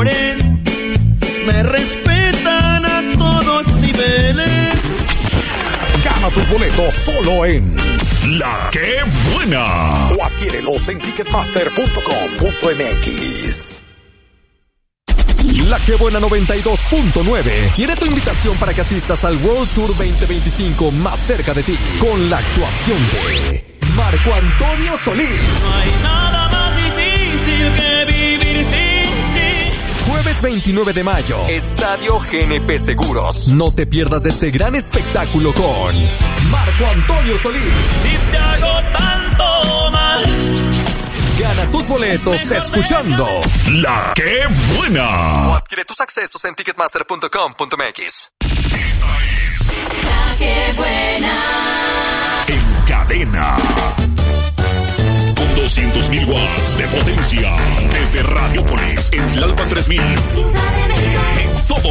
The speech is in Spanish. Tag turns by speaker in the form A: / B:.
A: mayores me respetan a todos niveles.
B: Gana tus boletos solo en
C: La Que Buena.
B: O adquiérelos en ticketmaster.com.mx. La Que Buena 92.9 tiene tu invitación para que asistas al World Tour 2025 más cerca de ti, con la actuación de Marco Antonio Solís.
A: No hay nada más difícil que vivir sin ti.
B: Jueves 29 de mayo, Estadio GNP Seguros. No te pierdas de este gran espectáculo con Marco Antonio Solís.
A: Si te hago tanto mal,
B: Gana tus boletos escuchando
C: La Que Buena.
B: o adquiere tus accesos en ticketmaster.com.mx.
D: La Que Buena.
C: En cadena. Con 200.000 watts de potencia. Desde Radiopolis, en Tlalpan 3000.